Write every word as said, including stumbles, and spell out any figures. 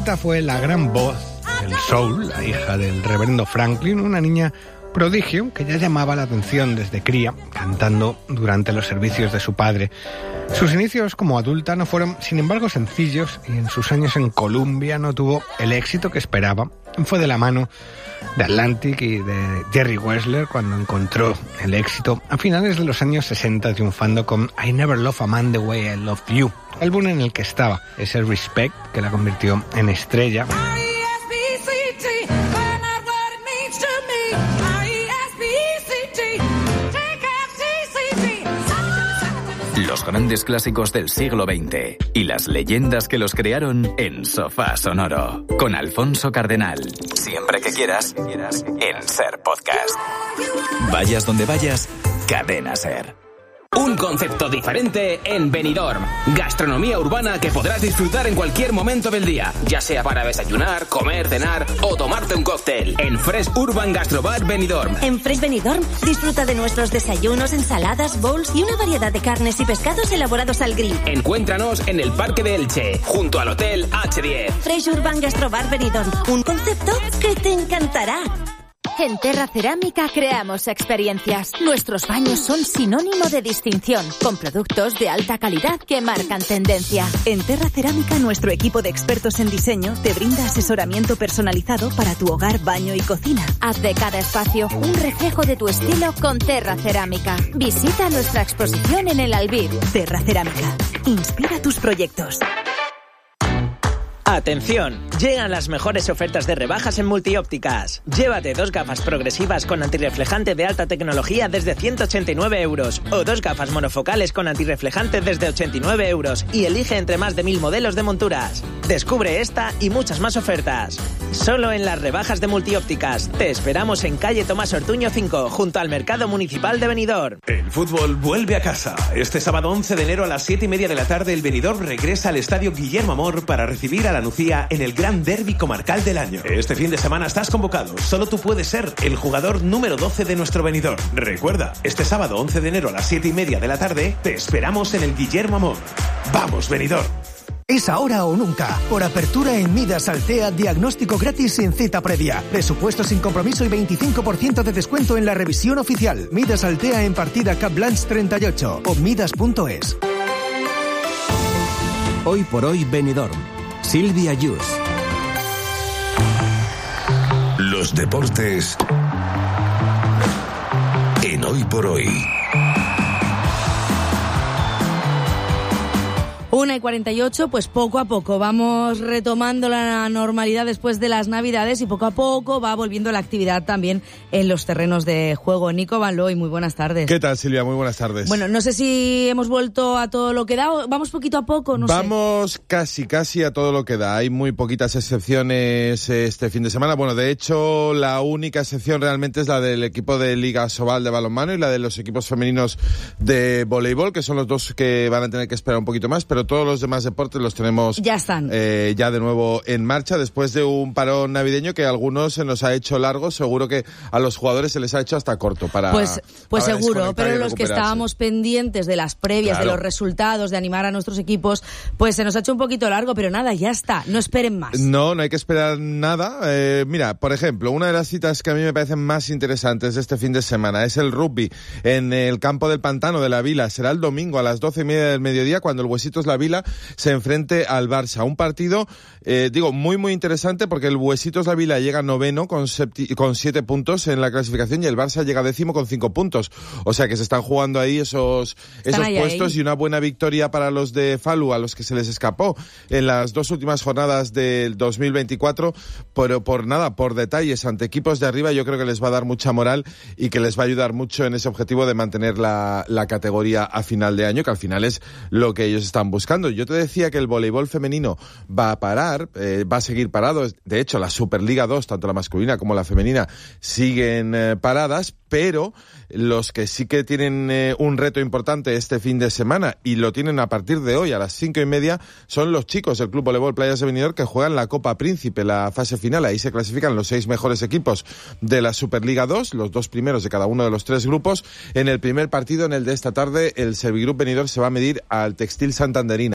Violeta fue la gran voz del soul, la hija del reverendo Franklin, una niña prodigio que ya llamaba la atención desde cría, cantando durante los servicios de su padre. Sus inicios como adulta no fueron, sin embargo, sencillos, y en sus años en Columbia no tuvo el éxito que esperaba. Fue de la mano de Atlantic y de Jerry Wessler cuando encontró el éxito a finales de los años sesenta, triunfando con I Never Loved a Man the Way I Loved You, álbum en el que estaba ese Respect que la convirtió en estrella. Los grandes clásicos del siglo veinte y las leyendas que los crearon en Sofá Sonoro, con Alfonso Cardenal. Siempre que quieras, en Ser Podcast. Vayas donde vayas, Cadena Ser. Un concepto diferente en Benidorm. Gastronomía urbana que podrás disfrutar en cualquier momento del día, ya sea para desayunar, comer, cenar o tomarte un cóctel. En Fresh Urban Gastrobar Benidorm. En Fresh Benidorm disfruta de nuestros desayunos, ensaladas, bowls y una variedad de carnes y pescados elaborados al grill. Encuéntranos en el Parque de Elche, junto al Hotel H diez. Fresh Urban Gastrobar Benidorm. Un concepto que te encantará. En Terra Cerámica creamos experiencias. Nuestros baños son sinónimo de distinción, con productos de alta calidad que marcan tendencia. En Terra Cerámica, nuestro equipo de expertos en diseño te brinda asesoramiento personalizado para tu hogar, baño y cocina. Haz de cada espacio un reflejo de tu estilo con Terra Cerámica. Visita nuestra exposición en el Albir. Terra Cerámica. Inspira tus proyectos. Atención, llegan las mejores ofertas de rebajas en Multiópticas. Llévate dos gafas progresivas con antirreflejante de alta tecnología desde ciento ochenta y nueve euros o dos gafas monofocales con antirreflejante desde ochenta y nueve euros y elige entre más de mil modelos de monturas. Descubre esta y muchas más ofertas. Solo en las rebajas de Multiópticas. Te esperamos en calle Tomás Ortuño cinco, junto al Mercado Municipal de Benidorm. El fútbol vuelve a casa. Este sábado once de enero a las siete y media de la tarde, el Benidorm regresa al Estadio Guillermo Amor para recibir a la Nucía en el gran derbi comarcal del año. Este fin de semana estás convocado. Solo tú puedes ser el jugador número doce de nuestro Benidorm. Recuerda, este sábado once de enero a las siete y media de la tarde, te esperamos en el Guillermo Amor. ¡Vamos, Benidorm! Es ahora o nunca. Por apertura en Midas Altea, diagnóstico gratis sin cita previa. Presupuesto sin compromiso y veinticinco por ciento de descuento en la revisión oficial. Midas Altea en partida Cap Blanche treinta y ocho o midas punto es. Hoy por hoy Benidorm. Silvia Yus. Los deportes en Hoy por Hoy. Una y cuarenta y ocho, pues poco a poco vamos retomando la normalidad después de las Navidades y poco a poco va volviendo la actividad también en los terrenos de juego. Nico Van Looy, muy buenas tardes. ¿Qué tal, Silvia? Muy buenas tardes. Bueno, no sé si hemos vuelto a todo lo que da o vamos poquito a poco, no sé. Vamos casi, casi a todo lo que da. Hay muy poquitas excepciones este fin de semana. Bueno, de hecho, la única excepción realmente es la del equipo de Liga Sobal de balonmano y la de los equipos femeninos de voleibol, que son los dos que van a tener que esperar un poquito más, pero todos los demás deportes los tenemos ya están eh, ya de nuevo en marcha después de un parón navideño que a algunos se nos ha hecho largo. Seguro que a los jugadores se les ha hecho hasta corto para pues pues para seguro, pero los que estábamos pendientes de las previas, claro, de los resultados, de animar a nuestros equipos, pues se nos ha hecho un poquito largo, pero nada, ya está, no esperen más. No, no hay que esperar nada. Eh, mira, por ejemplo, una de las citas que a mí me parecen más interesantes de este fin de semana es el rugby en el campo del Pantano de la Vila. Será el domingo a las doce y media del mediodía cuando el Huesitos La Vila se enfrente al Barça. Un partido, eh, digo, muy muy interesante porque el Huesitos La Vila llega noveno con, septi- con siete puntos en la clasificación y el Barça llega décimo con cinco puntos. O sea que se están jugando ahí esos, esos ahí, puestos ahí. Y una buena victoria para los de Falu, a los que se les escapó en las dos últimas jornadas del dos mil veinticuatro, pero por nada, por detalles ante equipos de arriba, yo creo que les va a dar mucha moral y que les va a ayudar mucho en ese objetivo de mantener la, la categoría a final de año, que al final es lo que ellos están buscando. Yo te decía que el voleibol femenino va a parar, eh, va a seguir parado. De hecho, la Superliga dos, tanto la masculina como la femenina, siguen eh, paradas, pero los que sí que tienen eh, un reto importante este fin de semana, y lo tienen a partir de hoy a las cinco y media, son los chicos del Club Voleibol Playas de Benidorm, que juegan la Copa Príncipe, la fase final. Ahí se clasifican los seis mejores equipos de la Superliga dos, los dos primeros de cada uno de los tres grupos. En el primer partido, en el de esta tarde, el Servigroup Benidorm se va a medir al Textil Santanderina.